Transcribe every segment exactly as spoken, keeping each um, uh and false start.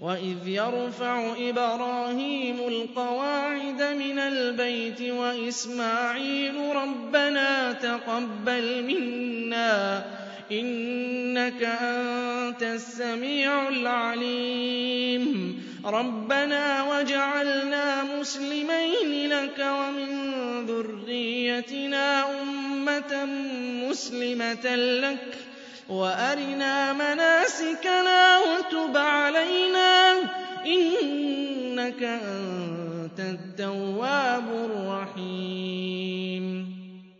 وَإِذْ يَرْفَعُ إِبْرَاهِيمُ الْقَوَاعِدَ مِنَ الْبَيْتِ وَإِسْمَاعِيلُ رَبَّنَا تَقَبَّلْ مِنَّا إِنَّكَ أَنتَ السَّمِيعُ الْعَلِيمُ رَبَّنَا وَاجْعَلْنَا مُسْلِمَيْنِ لَكَ وَمِن ذُرِّيَّتِنَا أُمَّةً مُّسْلِمَةً لَّكَ وَأَرِنَا مَنَاسِكَنَا وَتُبْ عَلَيْنَا إِنَّكَ أَنتَ التَّوَّابُ الرَّحِيمُ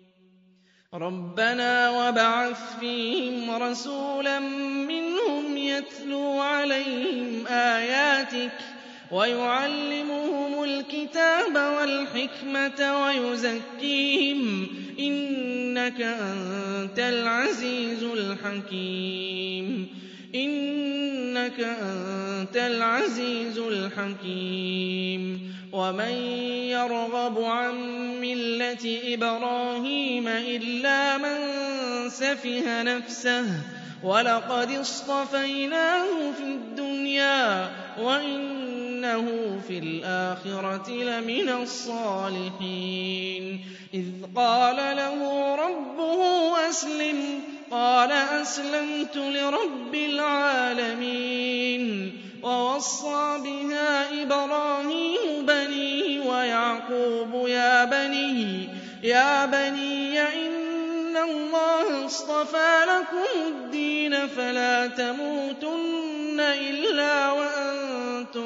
رَبَّنَا وَابْعَثْ فِيهِمْ رَسُولًا مِّنْهُمْ يَتْلُو عَلَيْهِمْ آيَاتِكَ وَيُعَلِّمُهُمُ الْكِتَابَ وَالْحِكْمَةَ وَيُزَكِّيهِمْ إِنَّكَ أَنتَ الْعَزِيزُ الْحَكِيمُ إِنَّكَ أَنتَ الْعَزِيزُ الْحَكِيمُ وَمَن يَرْغَبُ عَن مِّلَّةِ إِبْرَاهِيمَ إِلَّا مَن سَفِهَ نَفْسَهُ وَلَقَدِ اصْطَفَيْنَاهُ فِي الدُّنْيَا وَإِنَّهُ فِي الْآخِرَةِ لَمِنَ الصَّالِحِينَ إِذْ قَالَ لَهُ رَبُّهُ أَسْلِمْ قَالَ أَسْلَمْتُ لِرَبِّ الْعَالَمِينَ وَوَصَّىٰ بِهَا إِبْرَاهِيمُ بَنِيهِ وَيَعْقُوبُ يَا بَنِيَّ يَا بَنِيَّ إِنَّ اللَّهَ اصْطَفَىٰ لَكُمُ الدِّينَ فَلَا تَمُوتُنَّ إِلَّا وَأَنتُم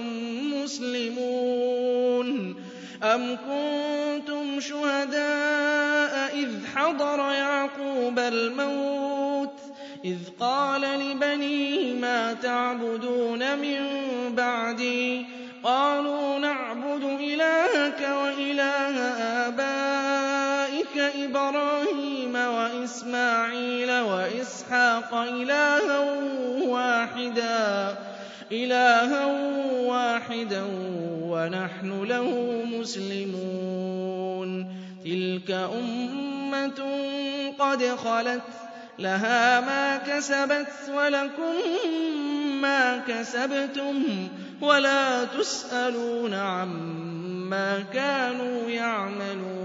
مُّسْلِمُونَ أَمْ كُنتُمْ شُهَدَاءَ إِذْ حَضَرَ يَعْقُوبَ الْمَوْتُ إِذْ قَالَ لِبَنِيهِ مَا تَعْبُدُونَ مِن بَعْدِي قَالُوا نَعْبُدُ إِلَٰهَكَ وَإِلَٰهَ آبَائِكَ إِبْرَاهِيمَ وَإِسْمَاعِيلَ وَإِسْحَاقَ إِلَٰهًا وَاحِدًا وَنَحْنُ لَهُ مُسْلِمُونَ تِلْكَ أُمَّةٌ قَدْ خَلَتْ لَهَا مَا كَسَبَتْ وَلَكُم مَّا كَسَبْتُمْ وَلَا تُسْأَلُونَ عَمَّا كَانُوا يَعْمَلُونَ